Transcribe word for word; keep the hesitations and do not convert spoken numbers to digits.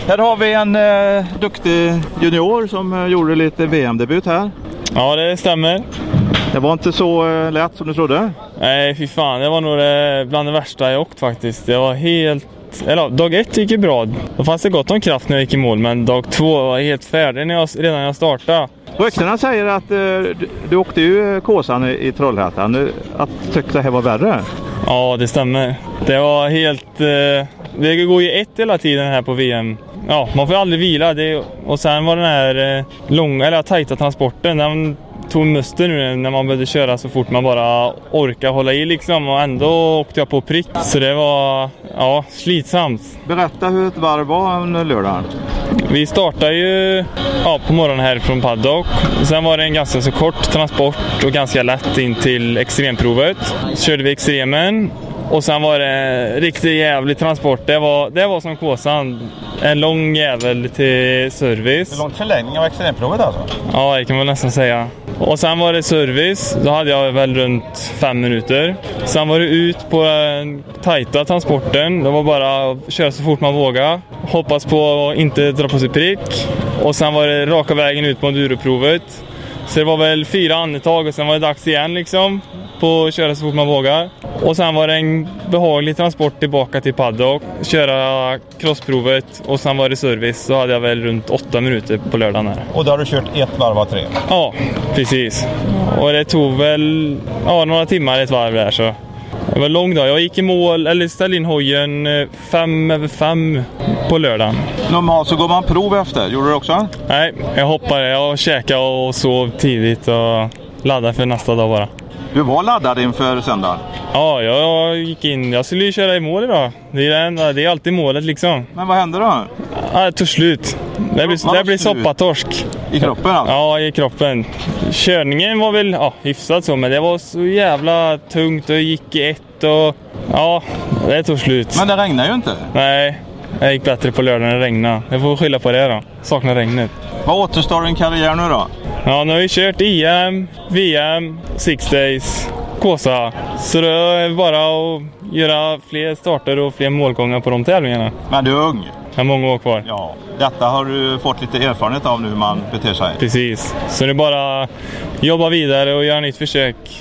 Här har vi en eh, duktig junior som eh, gjorde lite V M-debut här. Ja, det stämmer. Det var inte så eh, lätt som du trodde. Nej, fy fan. Det var nog det, bland det värsta jag åkt faktiskt. Det var helt... Eller, dag ett gick ju bra. Då fanns det gott om kraft när jag gick i mål. Men dag två var helt färdig när jag, redan när jag startade. Ryktena säger att eh, du, du åkte ju Kåsan i, i Trollhättan. Att tyckte det här var värre. Ja, det stämmer. Det var helt... Eh, det går ju ett hela tiden här på V M. Ja, man får aldrig vila. Det, och sen var den här eh, långa, eller tajta transporten. Den tog musten nu när man började köra så fort man bara orkar hålla i liksom. Och ändå åkte jag på prick. Så det var, ja, slitsamt. Berätta hur ett varv var under lördagen. Vi startade ju ja, på morgonen här från paddock. Sen var det en ganska så kort transport och ganska lätt in till extremprovet. Så körde vi extremen. Och sen var det en riktigt jävlig transport. Det var, det var som Kåsan. En lång jävel till service. En lång förlängning av extremprovet alltså? Ja, det kan man nästan säga. Och sen var det service. Då hade jag väl runt fem minuter. Sen var det ut på den tajta transporten. Det var bara att köra så fort man vågade. Hoppas på att inte dra på sig prick. Och sen var det raka vägen ut på enduroprovet. Så det var väl fyra andetag och sen var det dags igen liksom. På att köra så fort man vågar. Och sen var det en behaglig transport tillbaka till paddock. Köra crossprovet och sen var det service. Så hade jag väl runt åtta minuter på lördagen här. Och då har du kört ett varv av tre? Ja, precis. Och det tog väl ja, några timmar ett varv där så. Det var lång dag. Jag gick i mål, eller ställde in hojen fem över fem på lördagen. Normalt så går man prov efter. Gjorde du också? Nej, jag hoppade. Jag käkade och sov tidigt och laddade för nästa dag bara. Du var laddad inför söndagen? Ja, jag gick in. Jag skulle ju köra i mål idag. Det är, det, det är alltid målet liksom. Men vad hände då? Ja, det tog slut. Det blir, det blir soppatorsk. I kroppen alltså? Ja, i kroppen. Körningen var väl ja, hyfsat så, men det var så jävla tungt och gick i ett och ja, det tog slut. Men det regnar ju inte. Nej, jag gick bättre på lördagen när det regnade. Jag får skylla på det då. Saknar regnet. Vad återstår en karriär nu då? Ja, nu har vi kört I M, V M, Six Days, Kåsa. Så det är bara att göra fler starter och fler målgångar på de tävlingarna. Men du är ung. Jag har många år kvar. Ja, detta har du fått lite erfarenhet av nu hur man beter sig. Precis. Så det är bara jobba vidare och göra nytt försök